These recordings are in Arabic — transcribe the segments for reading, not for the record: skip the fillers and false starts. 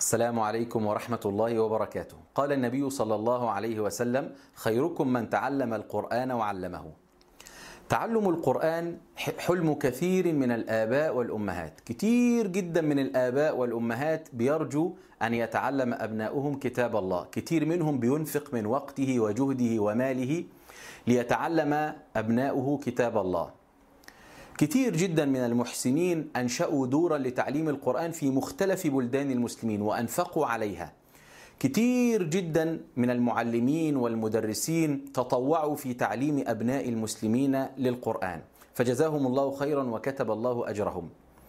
السلام عليكم ورحمة الله وبركاته. قال النبي صلى الله عليه وسلم: خيركم من تعلم القرآن وعلمه. تعلم القرآن حلم كثير من الآباء والأمهات، كتير جدا من الآباء والأمهات بيرجو أن يتعلم أبناؤهم كتاب الله، كتير منهم بينفق من وقته وجهده وماله ليتعلم أبناؤه كتاب الله. كتير جدا من المحسنين أنشأوا دورا لتعليم القرآن في مختلف بلدان المسلمين وأنفقوا عليها. كتير جدا من المعلمين والمدرسين تطوعوا في تعليم أبناء المسلمين للقرآن، فجزاهم الله خيرا وكتب الله أجرهم.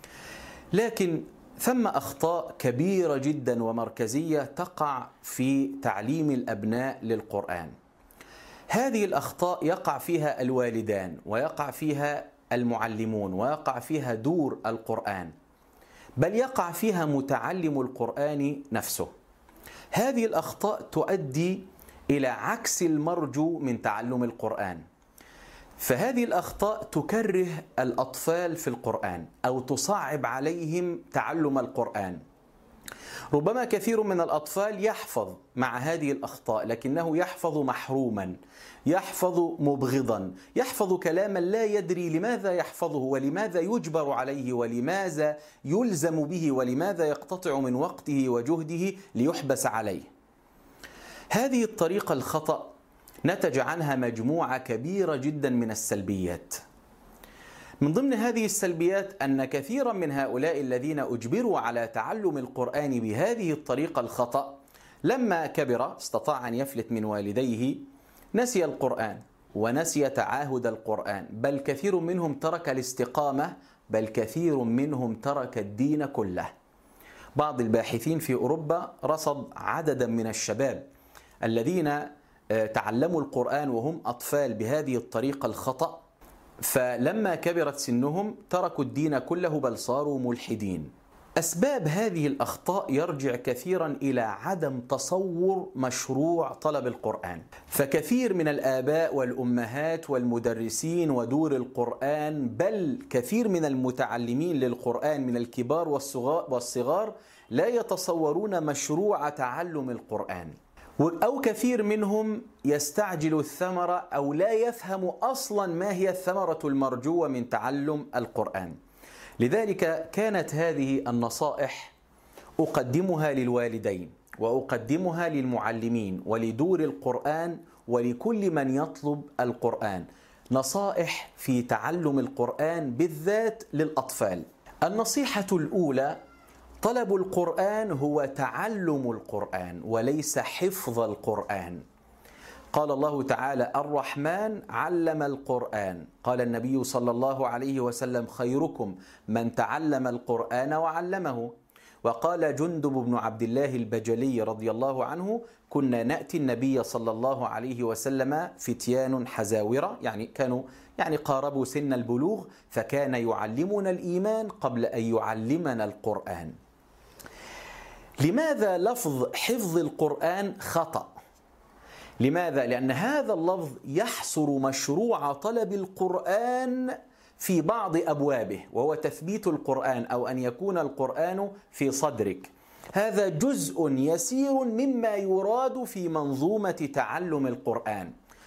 لكن ثم أخطاء كبيرة جدا ومركزية تقع في تعليم الأبناء للقرآن. هذه الأخطاء يقع فيها الوالدان ويقع فيها المعلمون ويقع فيها دور القرآن، بل يقع فيها متعلم القرآن نفسه. هذه الأخطاء تؤدي إلى عكس المرجو من تعلم القرآن، فهذه الأخطاء تكره الأطفال في القرآن أو تصعب عليهم تعلم القرآن. ربما كثير من الأطفال يحفظ مع هذه الأخطاء، لكنه يحفظ محروما، يحفظ مبغضا، يحفظ كلاما لا يدري لماذا يحفظه ولماذا يجبر عليه ولماذا يلزم به ولماذا يقتطع من وقته وجهده ليحبس عليه. هذه الطريقة الخطأ نتج عنها مجموعة كبيرة جدا من السلبيات. من ضمن هذه السلبيات أن كثيرا من هؤلاء الذين أجبروا على تعلم القرآن بهذه الطريقة الخطأ لما كبر استطاع أن يفلت من والديه، نسي القرآن ونسي تعاهد القرآن، بل كثير منهم ترك الاستقامة، بل كثير منهم ترك الدين كله. بعض الباحثين في أوروبا رصد عددا من الشباب الذين تعلموا القرآن وهم أطفال بهذه الطريقة الخطأ، فلما كبرت سنهم تركوا الدين كله بل صاروا ملحدين. أسباب هذه الأخطاء يرجع كثيرا إلى عدم تصور مشروع طلب القرآن. فكثير من الآباء والأمهات والمدرسين ودور القرآن، بل كثير من المتعلمين للقرآن من الكبار والصغار لا يتصورون مشروع تعلم القرآن، أو كثير منهم يستعجل الثمرة أو لا يفهم أصلا ما هي الثمرة المرجوة من تعلم القرآن. لذلك كانت هذه النصائح أقدمها للوالدين وأقدمها للمعلمين ولدور القرآن ولكل من يطلب القرآن، نصائح في تعلم القرآن بالذات للأطفال. النصيحة الأولى: طلب القرآن هو تعلم القرآن وليس حفظ القرآن. قال الله تعالى: الرحمن علم القرآن. قال النبي صلى الله عليه وسلم: خيركم من تعلم القرآن وعلمه. وقال جندب بن عبد الله البجلي رضي الله عنه: كنا نأتي النبي صلى الله عليه وسلم فتيان حزاورة، كانوا قاربوا سن البلوغ، فكان يعلمنا الإيمان قبل أن يعلمنا القرآن. لماذا لفظ حفظ القرآن خطأ؟ لماذا؟ لأن هذا اللفظ يحصر مشروع طلب القرآن في بعض أبوابه، وهو تثبيت القرآن أو أن يكون القرآن في صدرك. هذا جزء يسير مما يراد في منظومة تعلم القرآن.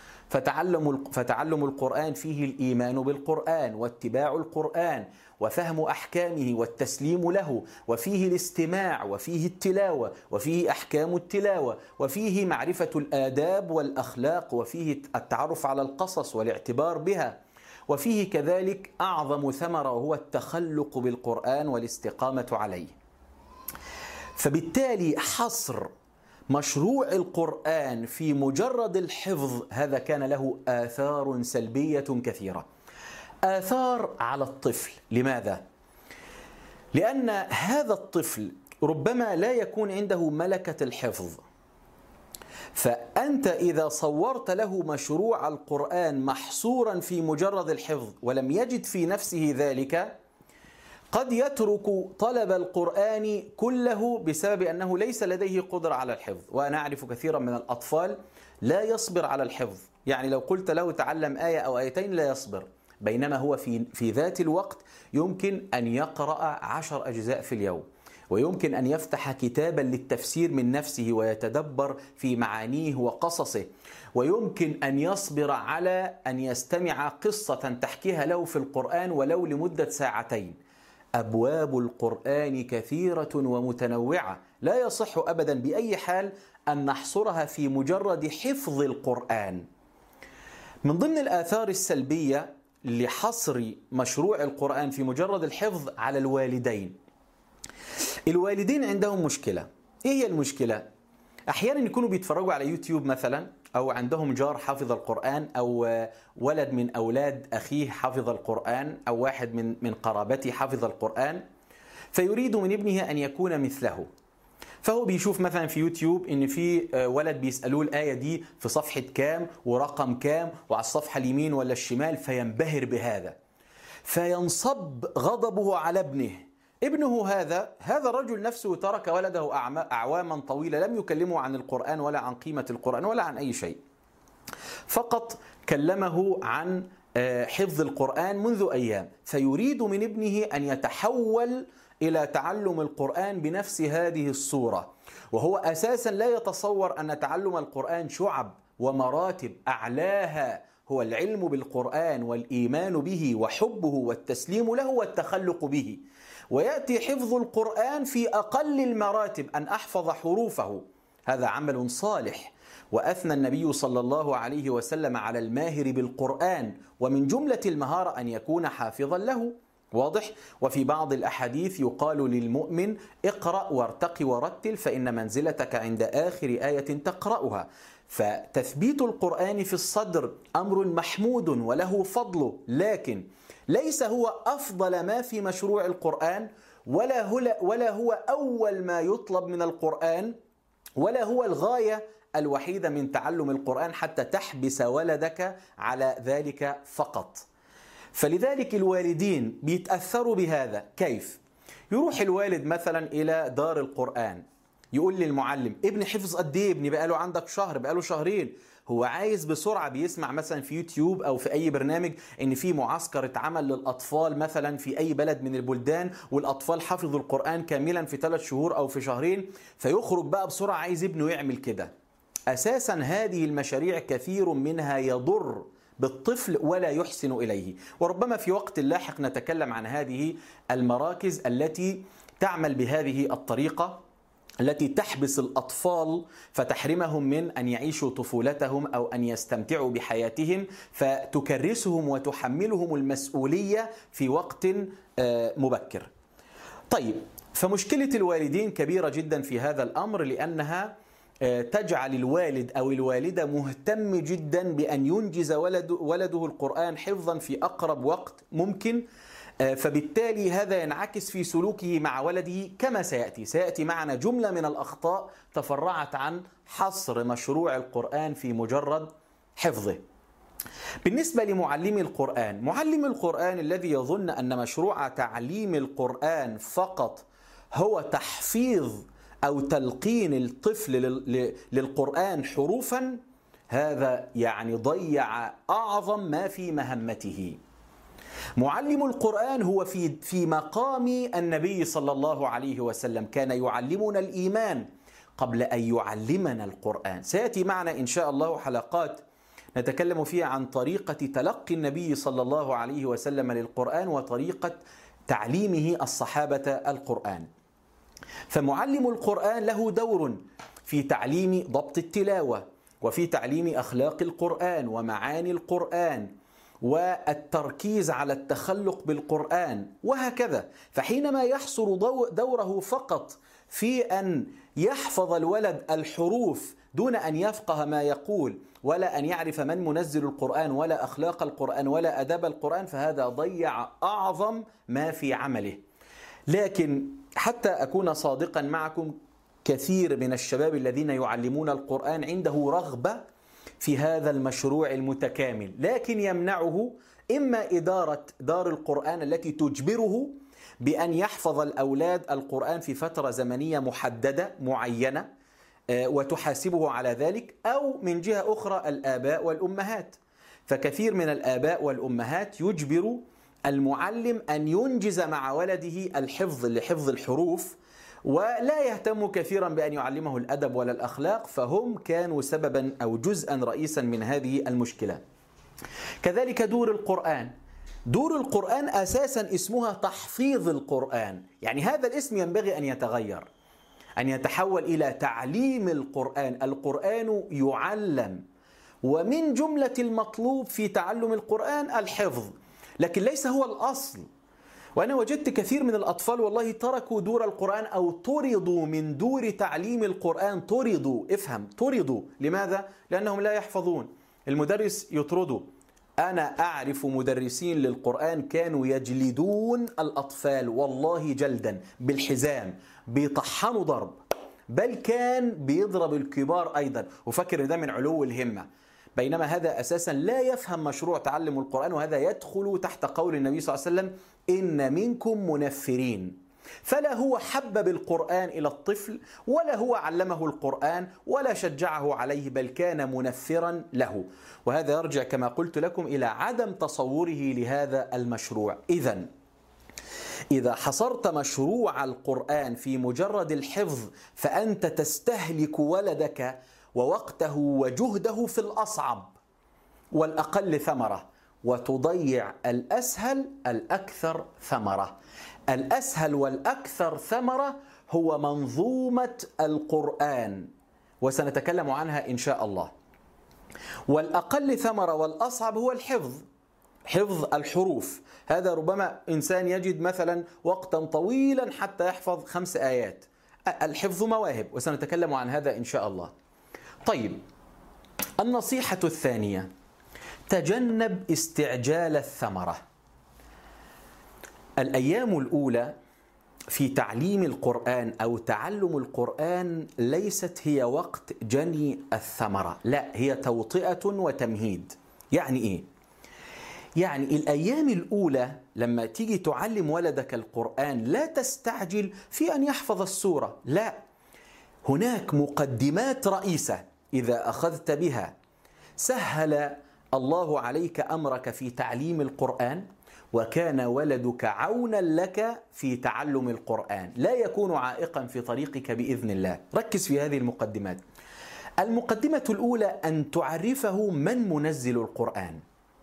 فتعلم القرآن فيه الإيمان بالقرآن واتباع القرآن وفهم أحكامه والتسليم له، وفيه الاستماع وفيه التلاوة وفيه أحكام التلاوة وفيه معرفة الآداب والأخلاق وفيه التعرف على القصص والاعتبار بها، وفيه كذلك أعظم ثمرة وهو التخلق بالقرآن والاستقامة عليه. فبالتالي حصر مشروع القرآن في مجرد الحفظ هذا كان له آثار سلبية كثيرة. آثار على الطفل. لماذا؟ لأن هذا الطفل ربما لا يكون عنده ملكة الحفظ، فأنت إذا صورت له مشروع القرآن محصورا في مجرد الحفظ ولم يجد في نفسه ذلك، قد يترك طلب القرآن كله بسبب أنه ليس لديه قدرة على الحفظ. وأنا أعرف كثيرا من الأطفال لا يصبر على الحفظ، لو قلت له تعلم آية أو آيتين لا يصبر، بينما هو في ذات الوقت يمكن أن يقرأ 10 أجزاء في اليوم، ويمكن أن يفتح كتابا للتفسير من نفسه ويتدبر في معانيه وقصصه، ويمكن أن يصبر على أن يستمع قصة تحكيها له في القرآن ولو لمدة ساعتين. أبواب القرآن كثيرة ومتنوعة، لا يصح أبدا بأي حال أن نحصرها في مجرد حفظ القرآن. من ضمن الآثار السلبية لحصر مشروع القرآن في مجرد الحفظ على الوالدين. الوالدين عندهم مشكلة. إيه هي المشكلة؟ أحيانا يكونوا بيتفرجوا على يوتيوب مثلا، أو عندهم جار حافظ القرآن، أو ولد من أولاد أخيه حافظ القرآن، أو واحد من قرابته حافظ القرآن، فيريد من ابنه أن يكون مثله. فهو بيشوف مثلا في يوتيوب ان في ولد بيسألوه الآية دي في صفحة كام ورقم كام وعلى الصفحة اليمين ولا الشمال، فينبهر بهذا، فينصب غضبه على ابنه هذا الرجل نفسه ترك ولده أعواما طويلة لم يكلمه عن القرآن ولا عن قيمة القرآن ولا عن أي شيء، فقط كلمه عن حفظ القرآن منذ أيام، فيريد من ابنه أن يتحول إلى تعلم القرآن بنفس هذه الصورة، وهو أساسا لا يتصور أن تعلم القرآن شعب ومراتب، أعلاها هو العلم بالقرآن والإيمان به وحبه والتسليم له والتخلق به، ويأتي حفظ القرآن في أقل المراتب، أن أحفظ حروفه، هذا عمل صالح. وأثنى النبي صلى الله عليه وسلم على الماهر بالقرآن، ومن جملة المهارة أن يكون حافظا له، واضح؟ وفي بعض الأحاديث يقال للمؤمن اقرأ وارتق ورتل فإن منزلتك عند آخر آية تقرأها. فتثبيت القرآن في الصدر أمر محمود وله فضله، لكن ليس هو أفضل ما في مشروع القرآن، ولا هو أول ما يطلب من القرآن، ولا هو الغاية الوحيدة من تعلم القرآن حتى تحبس ولدك على ذلك فقط. فلذلك الوالدين بيتأثروا بهذا. كيف؟ يروح الوالد مثلا إلى دار القرآن، يقول للمعلم ابني حفظ قد ايه؟ ابني بقاله عندك شهر، بقاله شهرين. هو عايز بسرعة، بيسمع مثلا في يوتيوب أو في أي برنامج إن في معسكر اتعمل للأطفال مثلا في أي بلد من البلدان، والأطفال حفظوا القرآن كاملا في 3 شهور أو في شهرين، فيخرج بقى بسرعة عايز ابنه يعمل كده. أساسا هذه المشاريع كثير منها يضر بالطفل ولا يحسن إليه، وربما في وقت لاحق نتكلم عن هذه المراكز التي تعمل بهذه الطريقة، التي تحبس الأطفال فتحرمهم من أن يعيشوا طفولتهم أو أن يستمتعوا بحياتهم، فتكرسهم وتحملهم المسؤولية في وقت مبكر. طيب، فمشكلة الوالدين كبيرة جدا في هذا الأمر، لأنها تجعل الوالد أو الوالدة مهتم جدا بأن ينجز ولده القرآن حفظا في أقرب وقت ممكن، فبالتالي هذا ينعكس في سلوكه مع ولده كما سيأتي معنا جملة من الأخطاء تفرعت عن حصر مشروع القرآن في مجرد حفظه. بالنسبة لمعلم القرآن، معلم القرآن الذي يظن أن مشروع تعليم القرآن فقط هو تحفيظ أو تلقين الطفل للقرآن حروفا، هذا يعني ضيع أعظم ما في مهمته. معلم القرآن هو في مقام النبي صلى الله عليه وسلم، كان يعلمنا الإيمان قبل أن يعلمنا القرآن. سيأتي معنا إن شاء الله حلقات نتكلم فيها عن طريقة تلقي النبي صلى الله عليه وسلم للقرآن وطريقة تعليمه الصحابة القرآن. فمعلم القرآن له دور في تعليم ضبط التلاوة، وفي تعليم أخلاق القرآن ومعاني القرآن، والتركيز على التخلق بالقرآن وهكذا. فحينما يحصر دوره فقط في أن يحفظ الولد الحروف دون أن يفقه ما يقول ولا أن يعرف من منزل القرآن ولا أخلاق القرآن ولا أداب القرآن، فهذا ضيع أعظم ما في عمله. لكن حتى أكون صادقا معكم، كثير من الشباب الذين يعلمون القرآن عنده رغبة في هذا المشروع المتكامل، لكن يمنعه إما إدارة دار القرآن التي تجبره بأن يحفظ الأولاد القرآن في فترة زمنية محددة معينة وتحاسبه على ذلك، أو من جهة أخرى الآباء والأمهات. فكثير من الآباء والأمهات يجبر المعلم أن ينجز مع ولده الحفظ لحفظ الحروف، ولا يهتم كثيرا بأن يعلمه الأدب ولا الأخلاق، فهم كانوا سببا أو جزءا رئيسا من هذه المشكلة. كذلك دور القرآن. دور القرآن أساسا اسمها تحفيظ القرآن، يعني هذا الاسم ينبغي أن يتغير، أن يتحول إلى تعليم القرآن. القرآن يعلم، ومن جملة المطلوب في تعلم القرآن الحفظ، لكن ليس هو الأصل. وأنا وجدت كثير من الأطفال والله تركوا دور القرآن أو طردوا من دور تعليم القرآن. طردوا، افهم، طردوا. لماذا؟ لأنهم لا يحفظون، المدرس يطرده. أنا أعرف مدرسين للقرآن كانوا يجلدون الأطفال والله جلدا بالحزام، بيطحنوا ضرب، بل كان بيضرب الكبار أيضا، وفكر ده من علو الهمة. بينما هذا أساسا لا يفهم مشروع تعلم القرآن، وهذا يدخل تحت قول النبي صلى الله عليه وسلم: إن منكم منفرين. فلا هو حبب القرآن إلى الطفل، ولا هو علمه القرآن، ولا شجعه عليه، بل كان منفرا له. وهذا يرجع كما قلت لكم إلى عدم تصوره لهذا المشروع. إذا حصرت مشروع القرآن في مجرد الحفظ فأنت تستهلك ولدك ووقته وجهده في الأصعب والأقل ثمرة، وتضيع الأسهل الأكثر ثمرة. الأسهل والأكثر ثمرة هو منظومة القرآن، وسنتكلم عنها إن شاء الله. والأقل ثمرة والأصعب هو الحفظ، حفظ الحروف. هذا ربما إنسان يجد مثلا وقتا طويلا حتى يحفظ 5 آيات. الحفظ مواهب، وسنتكلم عن هذا إن شاء الله. طيب، النصيحة الثانية: تجنب استعجال الثمرة. الأيام الأولى في تعليم القرآن أو تعلم القرآن ليست هي وقت جني الثمرة، لا، هي توطئة وتمهيد. يعني إيه؟ يعني الأيام الأولى لما تيجي تعلم ولدك القرآن لا تستعجل في أن يحفظ السورة، لا، هناك مقدمات رئيسة إذا أخذت بها سهل الله عليك أمرك في تعليم القرآن، وكان ولدك عونا لك في تعلم القرآن، لا يكون عائقا في طريقك بإذن الله. ركز في هذه المقدمات. المقدمة الأولى أن تعرفه من منزل القرآن،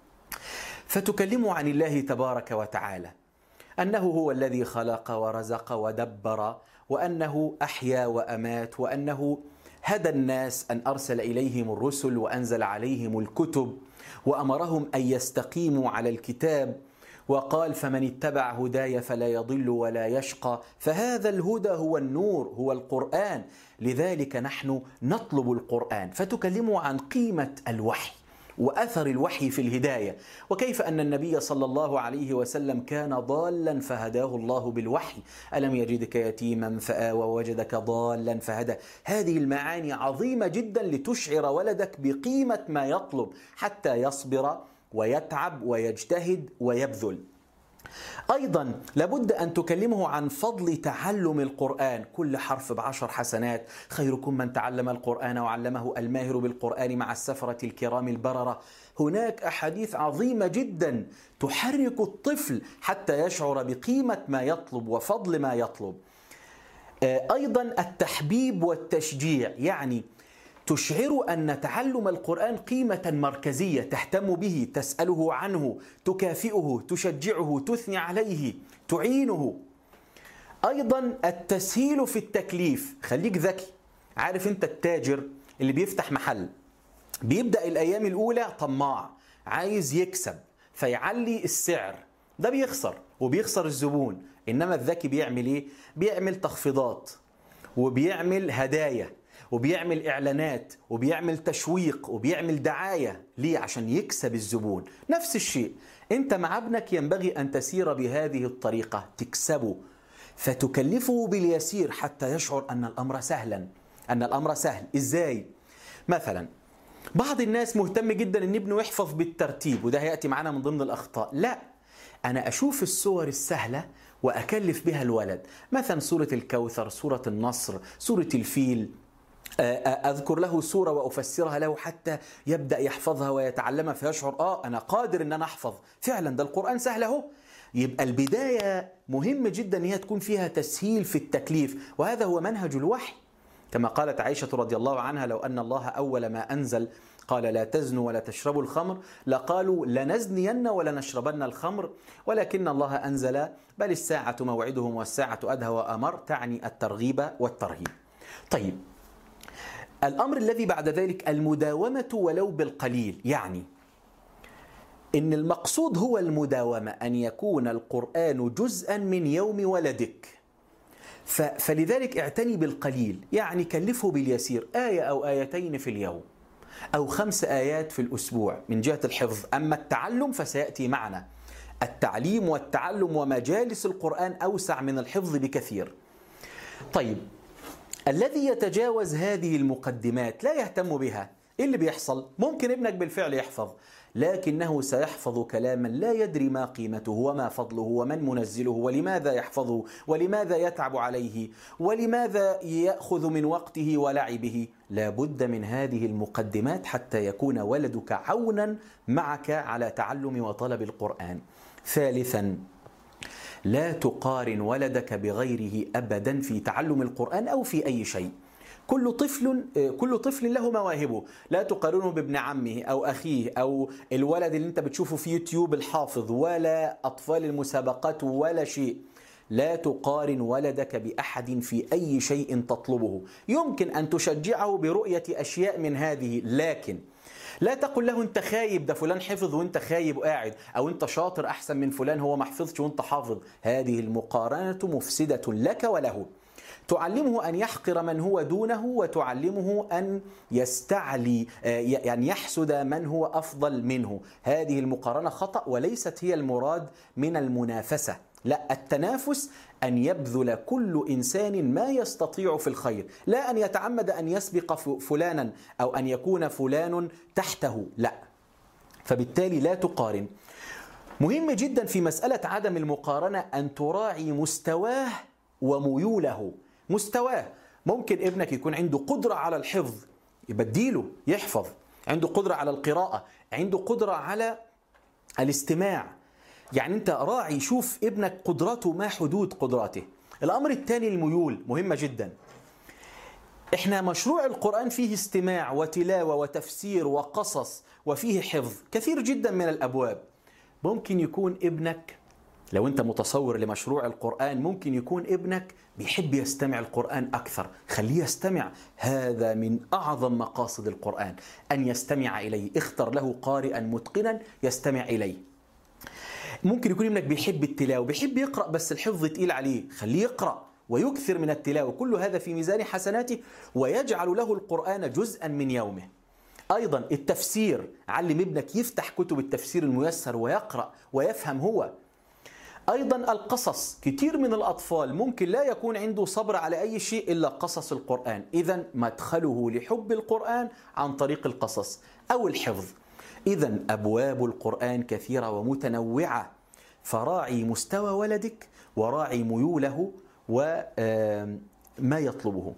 فتكلمه عن الله تبارك وتعالى، أنه هو الذي خلق ورزق ودبر، وأنه أحيا وأمات، وأنه هدى الناس أن أرسل إليهم الرسل وأنزل عليهم الكتب وأمرهم أن يستقيموا على الكتاب، وقال: فمن اتبع هداي فلا يضل ولا يشقى. فهذا الهدى هو النور، هو القرآن، لذلك نحن نطلب القرآن. فتكلموا عن قيمة الوحي وأثر الوحي في الهداية، وكيف أن النبي صلى الله عليه وسلم كان ضالا فهداه الله بالوحي: ألم يجدك يتيما فآوى ووجدك ضالا فهدى. هذه المعاني عظيمة جدا لتشعر ولدك بقيمة ما يطلب حتى يصبر ويتعب ويجتهد ويبذل. أيضا لابد أن تكلمه عن فضل تعلم القرآن، كل حرف ب10 حسنات، خيركم من تعلم القرآن وعلمه، الماهر بالقرآن مع السفرة الكرام البررة. هناك أحاديث عظيمة جدا تحرك الطفل حتى يشعر بقيمة ما يطلب وفضل ما يطلب. أيضا التحبيب والتشجيع، يعني تشعر أن تعلم القرآن قيمة مركزية، تهتم به، تسأله عنه، تكافئه، تشجعه، تثني عليه، تعينه. أيضا التسهيل في التكليف، خليك ذكي. عارف أنت التاجر اللي بيفتح محل بيبدأ الأيام الأولى طماع، عايز يكسب فيعلي السعر، ده بيخسر وبيخسر الزبون. إنما الذكي بيعمل إيه؟ بيعمل تخفيضات، وبيعمل هدايا، وبيعمل إعلانات، وبيعمل تشويق، وبيعمل دعاية. ليه؟ عشان يكسب الزبون. نفس الشيء أنت مع ابنك ينبغي أن تسير بهذه الطريقة، تكسبه، فتكلفه باليسير حتى يشعر أن الأمر سهلا، أن الأمر سهل. إزاي؟ مثلا بعض الناس مهتم جدا أن ابنه يحفظ بالترتيب، وده هيأتي معنا من ضمن الأخطاء. لا، أنا أشوف السور السهلة وأكلف بها الولد، مثلا سورة الكوثر، سورة النصر، سورة الفيل، أذكر له سورة وأفسرها له حتى يبدأ يحفظها ويتعلمها، فيشعر أنا قادر أن أنا أحفظ فعلا، ده القرآن سهل أهو. يبقى البداية مهم جدا أن هي تكون فيها تسهيل في التكليف، وهذا هو منهج الوحي. كما قالت عائشة رضي الله عنها: لو أن الله أول ما أنزل قال لا تزنوا ولا تشربوا الخمر لقالوا لنزنين ولنشربن الخمر، ولكن الله أنزل بل الساعة موعدهم والساعة أدهى وأمر، تعني الترغيب والترهيب. طيب، الأمر الذي بعد ذلك المداومة ولو بالقليل، يعني إن المقصود هو المداومة، أن يكون القرآن جزءا من يوم ولدك. فلذلك اعتني بالقليل، يعني كلفه باليسير، آية أو آيتين في اليوم أو 5 آيات في الأسبوع من جهة الحفظ. أما التعلم فسيأتي معنا، التعليم والتعلم ومجالس القرآن أوسع من الحفظ بكثير. طيب، الذي يتجاوز هذه المقدمات لا يهتم بها، إيه اللي بيحصل؟ ممكن ابنك بالفعل يحفظ، لكنه سيحفظ كلاما لا يدري ما قيمته وما فضله ومن منزله ولماذا يحفظه ولماذا يتعب عليه ولماذا يأخذ من وقته ولعبه. لا بد من هذه المقدمات حتى يكون ولدك عونا معك على تعلم وطلب القرآن. ثالثا، لا تقارن ولدك بغيره أبدا في تعلم القرآن أو في أي شيء. كل طفل له مواهبه، لا تقارنه بابن عمه أو أخيه أو الولد اللي أنت بتشوفه في يوتيوب الحافظ، ولا أطفال المسابقات ولا شيء. لا تقارن ولدك بأحد في أي شيء تطلبه. يمكن أن تشجعه برؤية أشياء من هذه، لكن لا تقل له أنت خايب، ده فلان حفظ وأنت خايب وقاعد، أو أنت شاطر أحسن من فلان هو ما حفظش وأنت حافظ. هذه المقارنة مفسدة لك وله. تعلمه أن يحقر من هو دونه، وتعلمه أن يستعلي، يعني يحسد من هو أفضل منه. هذه المقارنة خطأ، وليست هي المراد من المنافسة. لا، التنافس أن يبذل كل إنسان ما يستطيع في الخير، لا أن يتعمد أن يسبق فلانا أو أن يكون فلان تحته، لا. فبالتالي لا تقارن. مهم جدا في مسألة عدم المقارنة أن تراعي مستواه وميوله. مستواه، ممكن ابنك يكون عنده قدرة على الحفظ، يبديله يحفظ، عنده قدرة على القراءة، عنده قدرة على الاستماع. يعني أنت راعي، شوف ابنك قدرته ما حدود قدراته. الأمر الثاني الميول، مهمة جدا. إحنا مشروع القرآن فيه استماع وتلاوة وتفسير وقصص وفيه حفظ، كثير جدا من الأبواب. ممكن يكون ابنك، لو أنت متصور لمشروع القرآن، ممكن يكون ابنك بيحب يستمع القرآن أكثر، خليه يستمع. هذا من أعظم مقاصد القرآن، أن يستمع إليه. اختر له قارئا متقنا يستمع إليه. ممكن يكون ابنك بيحب التلاوة، بيحب يقرأ بس الحفظ تقيل عليه، خليه يقرأ ويكثر من التلاوة. كل هذا في ميزان حسناته، ويجعل له القرآن جزءا من يومه. أيضا التفسير، علم ابنك يفتح كتب التفسير الميسر ويقرأ ويفهم هو. أيضا القصص، كتير من الأطفال ممكن لا يكون عنده صبر على أي شيء إلا قصص القرآن، إذن مدخله لحب القرآن عن طريق القصص أو الحفظ. إذن أبواب القرآن كثيرة ومتنوعة، فراعي مستوى ولدك وراعي ميوله وما يطلبه.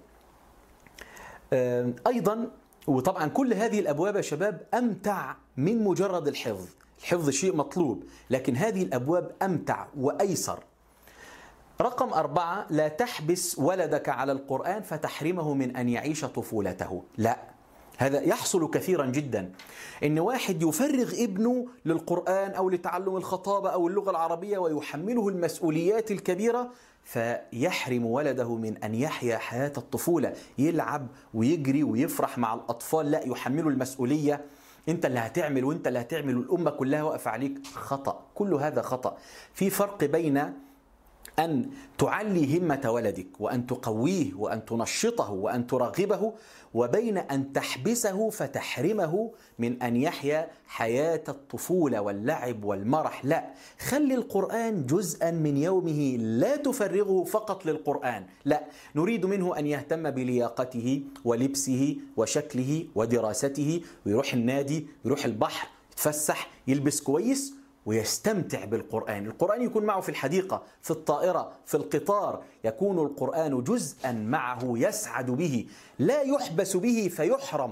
أيضا، وطبعا كل هذه الأبواب يا شباب أمتع من مجرد الحفظ. الحفظ شيء مطلوب، لكن هذه الأبواب أمتع وأيسر. رقم 4، لا تحبس ولدك على القرآن فتحرمه من أن يعيش طفولته. لا، هذا يحصل كثيرا جدا، إن واحد يفرغ ابنه للقرآن أو لتعلم الخطابة أو اللغة العربية ويحمله المسؤوليات الكبيرة، فيحرم ولده من أن يحيا حياة الطفولة، يلعب ويجري ويفرح مع الأطفال. لا، يحمله المسؤولية، أنت اللي هتعمل وأنت اللي هتعمل والأمة كلها واقفة عليك. خطأ، كل هذا خطأ. في فرق بين أن تعلي همة ولدك وأن تقويه وأن تنشطه وأن ترغبه، وبين أن تحبسه فتحرمه من أن يحيا حياة الطفولة واللعب والمرح. لا، خلي القرآن جزءا من يومه، لا تفرغه فقط للقرآن. لا، نريد منه أن يهتم بلياقته ولبسه وشكله ودراسته، ويروح النادي، يروح البحر، يتفسح، يلبس كويس ويستمتع بالقرآن. القرآن يكون معه في الحديقة، في الطائرة، في القطار، يكون القرآن جزءا معه يسعد به، لا يحبس به فيحرم.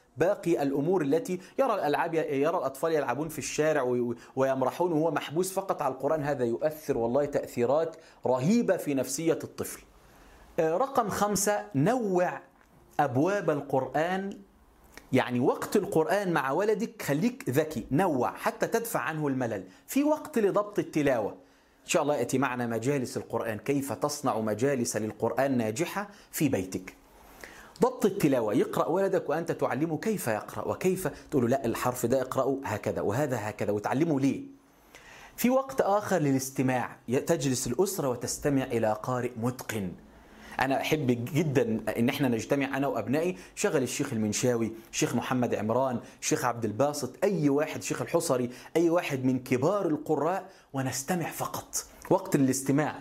باقي الأمور التي يرى الأطفال يلعبون في الشارع ويمرحون وهو محبوس فقط على القرآن. هذا يؤثر والله تأثيرات رهيبة في نفسية الطفل. رقم 5: نوع أبواب القرآن. يعني وقت القرآن مع ولدك خليك ذكي، نوع حتى تدفع عنه الملل. في وقت لضبط التلاوة، إن شاء الله يأتي معنا مجالس القرآن، كيف تصنع مجالس للقرآن ناجحة في بيتك. ضبط التلاوة، يقرأ ولدك وأنت تعلمه كيف يقرأ وكيف تقول له لا الحرف ده اقرأه هكذا وهذا هكذا، وتعلمه ليه. في وقت آخر للاستماع، تجلس الأسرة وتستمع إلى قارئ متقن. أنا أحب جدا إن احنا نجتمع أنا وأبنائي، شغل الشيخ المنشاوي، الشيخ محمد عمران، الشيخ عبد الباسط، أي واحد، الشيخ الحصري، أي واحد من كبار القراء، ونستمع فقط. وقت الاستماع.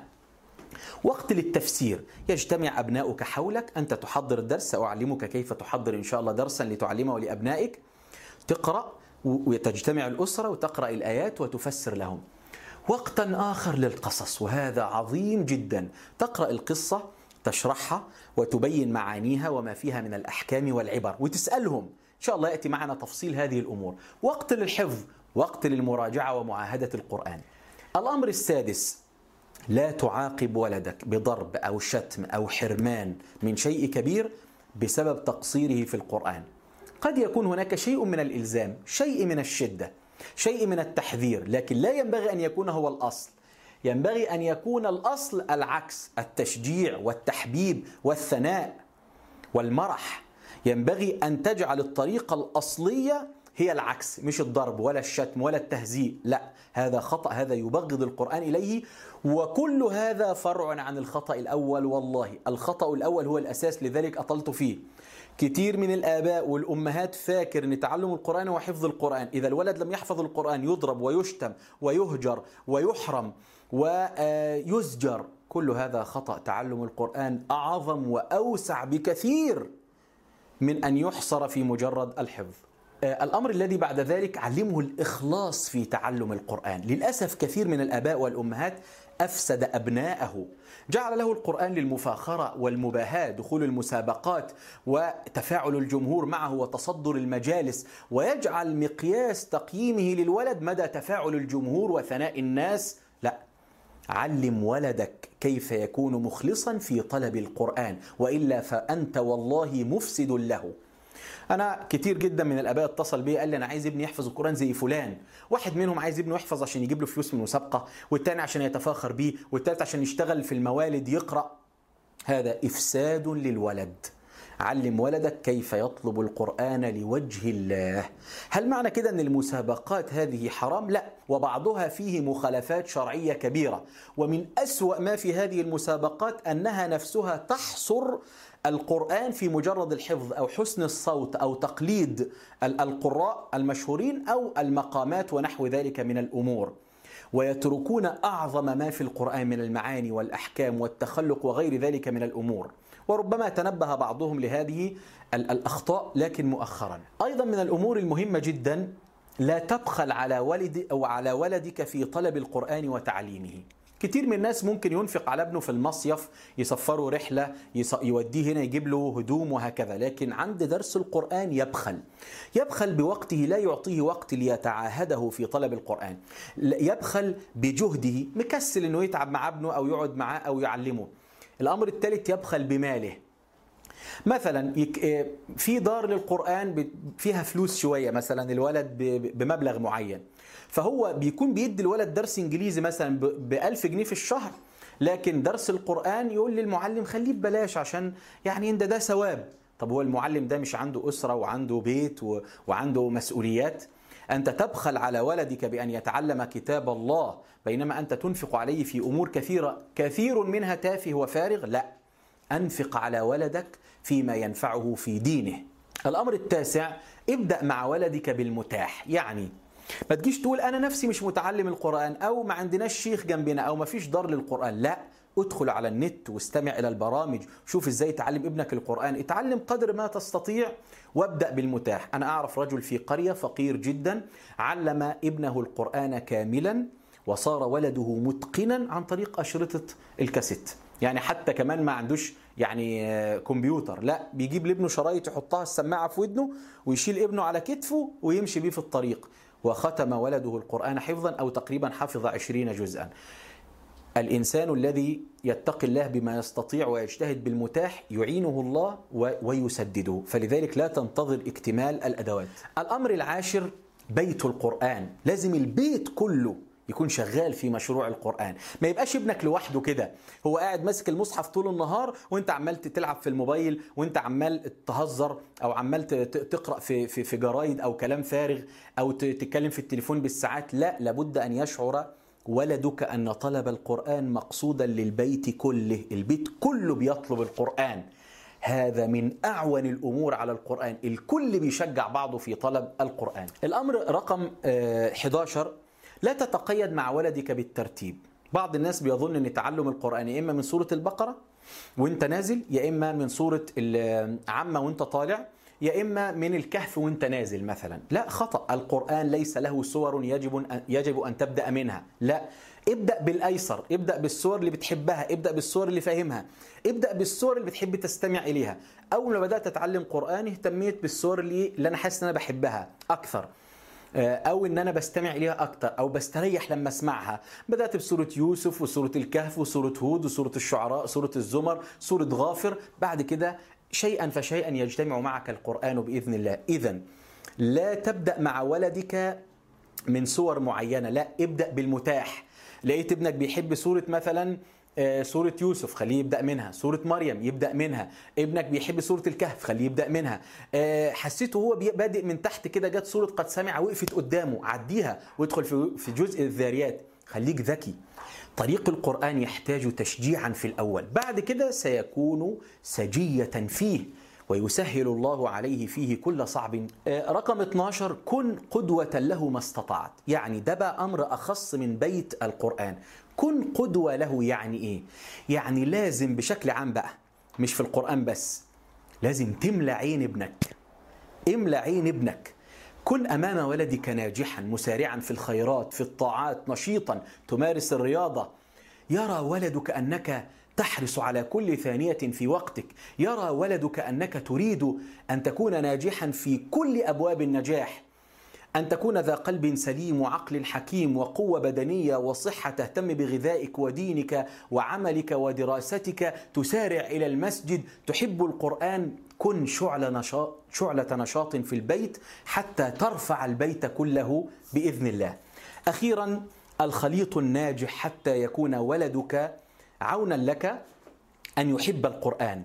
وقت للتفسير، يجتمع أبناؤك حولك، أنت تحضر الدرس، سأعلمك كيف تحضر إن شاء الله درسا لتعلمه لأبنائك. تقرأ وتجتمع الأسرة وتقرأ الآيات وتفسر لهم. وقتا آخر للقصص، وهذا عظيم جدا، تقرأ القصة، تشرحها وتبين معانيها وما فيها من الأحكام والعبر، وتسألهم. إن شاء الله يأتي معنا تفصيل هذه الأمور. وقت للحفظ، وقت للمراجعة ومعاهدة القرآن. الأمر السادس: لا تعاقب ولدك بضرب أو شتم أو حرمان من شيء كبير بسبب تقصيره في القرآن. قد يكون هناك شيء من الإلزام، شيء من الشدة، شيء من التحذير، لكن لا ينبغي أن يكون هو الأصل. ينبغي أن يكون الأصل العكس، التشجيع والتحبيب والثناء والمرح. ينبغي أن تجعل الطريقة الأصلية هي العكس، مش الضرب ولا الشتم ولا التهزيء، لا، هذا خطأ، هذا يبغض القرآن إليه. وكل هذا فرع عن الخطأ الأول. والله الخطأ الأول هو الأساس، لذلك أطلت فيه. كتير من الآباء والأمهات فاكر أن تعلم القرآن وحفظ القرآن، إذا الولد لم يحفظ القرآن يضرب ويشتم ويهجر ويحرم ويزجر. كل هذا خطأ. تعلم القرآن أعظم وأوسع بكثير من أن يحصر في مجرد الحفظ. الأمر الذي بعد ذلك: علمه الإخلاص في تعلم القرآن. للأسف كثير من الآباء والأمهات أفسد أبناءه، جعل له القرآن للمفاخرة والمباهاة، دخول المسابقات وتفاعل الجمهور معه وتصدر المجالس، ويجعل مقياس تقييمه للولد مدى تفاعل الجمهور وثناء الناس. لا، علم ولدك كيف يكون مخلصا في طلب القرآن، وإلا فأنت والله مفسد له. أنا كتير جدا من الآباء اتصل بي قال لي أنا عايز ابني يحفظ القرآن زي فلان. واحد منهم عايز ابنه يحفظ عشان يجيب له فلوس من مسابقة، والتاني عشان يتفاخر بيه، والتالت عشان يشتغل في الموالد يقرأ. هذا إفساد للولد. علم ولدك كيف يطلب القرآن لوجه الله. هل معنى كده أن المسابقات هذه حرام؟ لا، وبعضها فيه مخالفات شرعية كبيرة. ومن أسوأ ما في هذه المسابقات أنها نفسها تحصر القرآن في مجرد الحفظ أو حسن الصوت أو تقليد القراء المشهورين أو المقامات ونحو ذلك من الأمور، ويتركون أعظم ما في القرآن من المعاني والأحكام والتخلق وغير ذلك من الأمور. وربما تنبه بعضهم لهذه الأخطاء لكن مؤخرا. أيضا من الأمور المهمة جدا: لا تبخل على ولدك في طلب القرآن وتعليمه. كتير من الناس ممكن ينفق على ابنه في المصيف، يسفره رحلة، يوديه هنا، يجيب له هدوم وهكذا، لكن عند درس القرآن يبخل بوقته، لا يعطيه وقت ليتعاهده في طلب القرآن، يبخل بجهده، مكسل انه يتعب مع ابنه او يقعد معاه او يعلمه. الأمر الثالث: يبخل بماله. مثلا في دار للقرآن فيها فلوس شوية، مثلا الولد بمبلغ معين، فهو بيكون بيدي الولد درس إنجليزي مثلا ب1000 جنيه في الشهر، لكن درس القرآن يقول للمعلم خليه ببلاش عشان يعني ده ثواب. طب هو المعلم ده مش عنده أسرة وعنده بيت وعنده مسؤوليات؟ أنت تبخل على ولدك بأن يتعلم كتاب الله بينما أنت تنفق عليه في أمور كثيرة، كثير منها تافه وفارغ. لا، أنفق على ولدك فيما ينفعه في دينه. الأمر التاسع: ابدأ مع ولدك بالمتاح. يعني ما تجيش تقول أنا نفسي مش متعلم القرآن، أو ما عندناش شيخ جنبنا، أو ما فيش دار للقرآن. لا، ادخل على النت واستمع إلى البرامج، شوف إزاي تعلم ابنك القرآن، اتعلم قدر ما تستطيع وابدأ بالمتاح. أنا أعرف رجل في قرية فقير جدا علم ابنه القرآن كاملا، وصار ولده متقنا عن طريق أشرطة الكاسيت. يعني حتى كمان ما عندوش يعني كمبيوتر، لا، بيجيب لابنه شرايط يحطها السماعة في ودنه ويشيل ابنه على كتفه ويمشي بيه في الطريق. وختم ولده القرآن حفظا، أو تقريبا حفظ 20 جزءا. الإنسان الذي يتقي الله بما يستطيع ويجتهد بالمتاح يعينه الله ويسدده، فلذلك لا تنتظر اكتمال الأدوات. الأمر العاشر بيت القرآن. لازم البيت كله يكون شغال في مشروع القرآن، ما يبقاش ابنك لوحده كده هو قاعد ماسك المصحف طول النهار وانت عمال تلعب في الموبايل، وانت عمال تهزر او عمال تقرأ في جرايد او كلام فارغ، او تتكلم في التليفون بالساعات. لا، لابد ان يشعر ولدك أن طلب القرآن مقصودا للبيت كله، البيت كله بيطلب القرآن. هذا من أعون الأمور على القرآن، الكل بيشجع بعضه في طلب القرآن. الأمر رقم 11، لا تتقيد مع ولدك بالترتيب. بعض الناس بيظن أن تعلم القرآن يا إما من سورة البقرة وانت نازل، يا إما من سورة العامة وانت طالع، يا إما من الكهف وانت نازل مثلا. لا، خطأ. القرآن ليس له سور يجب أن تبدأ منها، لا، ابدأ بالأيسر، ابدأ بالسور اللي بتحبها، ابدأ بالسور اللي فاهمها، ابدأ بالسور اللي بتحب تستمع إليها. أول ما بدأت أتعلم قرآن اهتميت بالسور اللي أنا حاسس أن أنا بحبها أكثر، أو إن أنا بستمع إليها أكتر، أو بستريح لما أسمعها. بدأت بسورة يوسف وسورة الكهف وسورة هود وسورة الشعراء، سورة الزمر، سورة غافر. بعد كده شيئا فشيئا يجتمع معك القرآن بإذن الله. إذن لا تبدأ مع ولدك من سور معينة، لا، ابدأ بالمتاح. لقيت ابنك بيحب سورة مثلا سورة يوسف، خليه يبدأ منها. سورة مريم يبدأ منها. ابنك بيحب سورة الكهف، خليه يبدأ منها. حسيته هو بادئ من تحت كده، جت سورة قد سمع وقفت قدامه، عديها وادخل في جزء الذاريات. خليك ذكي. طريق القرآن يحتاج تشجيعا في الأول، بعد كده سيكون سجية فيه ويسهل الله عليه فيه كل صعب. رقم 12، كن قدوة له ما استطعت. يعني ده بقى أمر أخص من بيت القرآن. كن قدوة له يعني إيه؟ يعني لازم بشكل عام بقى، مش في القرآن بس، لازم تملى عين ابنك. املى عين ابنك. كن أمام ولدك ناجحا مسارعا في الخيرات، في الطاعات، نشيطا، تمارس الرياضة. يرى ولدك أنك تحرص على كل ثانية في وقتك. يرى ولدك أنك تريد أن تكون ناجحا في كل أبواب النجاح، أن تكون ذا قلب سليم وعقل حكيم وقوة بدنية وصحة، تهتم بغذائك ودينك وعملك ودراستك، تسارع إلى المسجد، تحب القرآن. كن شعلة نشاط في البيت حتى ترفع البيت كله بإذن الله. أخيرا، الخليط الناجح حتى يكون ولدك عونا لك أن يحب القرآن،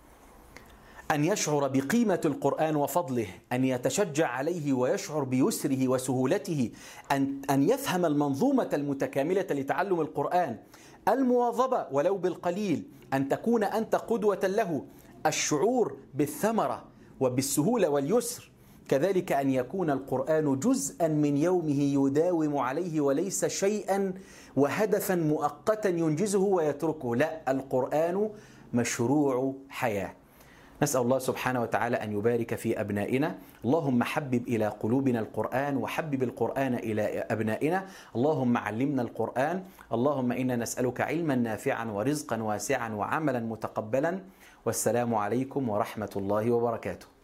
أن يشعر بقيمة القرآن وفضله، أن يتشجع عليه ويشعر بيسره وسهولته، أن يفهم المنظومة المتكاملة لتعلم القرآن، المواظبة ولو بالقليل، أن تكون أنت قدوة له، الشعور بالثمرة وبالسهولة واليسر، كذلك أن يكون القرآن جزءا من يومه يداوم عليه وليس شيئا وهدفا مؤقتا ينجزه ويتركه. لا، القرآن مشروع حياة. نسأل الله سبحانه وتعالى أن يبارك في أبنائنا. اللهم حبب إلى قلوبنا القرآن وحبب القرآن إلى أبنائنا. اللهم علمنا القرآن. اللهم إنا نسألك علما نافعا ورزقا واسعا وعملا متقبلا. والسلام عليكم ورحمة الله وبركاته.